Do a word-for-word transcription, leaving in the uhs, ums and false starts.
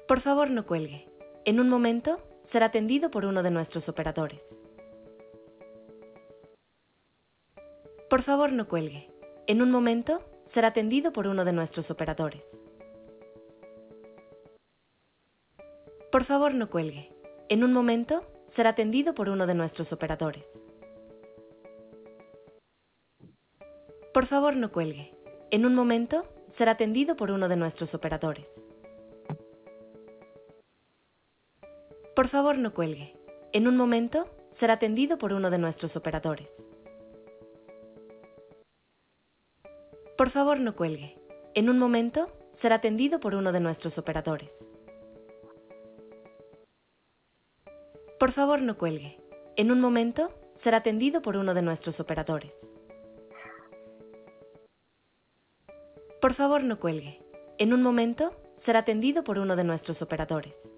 Por favor, no cuelgue. En un momento, será atendido por uno de nuestros operadores. Por favor, no cuelgue. En un momento, será atendido por uno de nuestros operadores. Por favor, no cuelgue. En un momento, será atendido por uno de nuestros operadores. Por favor, no cuelgue. En un momento, será atendido por uno de nuestros operadores. Por favor, no cuelgue. En un momento, será atendido por uno de nuestros operadores. Por favor, no cuelgue. En un momento, será atendido por uno de nuestros operadores. Por favor, no cuelgue. En un momento, será atendido por uno de nuestros operadores. Por favor, no cuelgue. En un momento, será atendido por uno de nuestros operadores.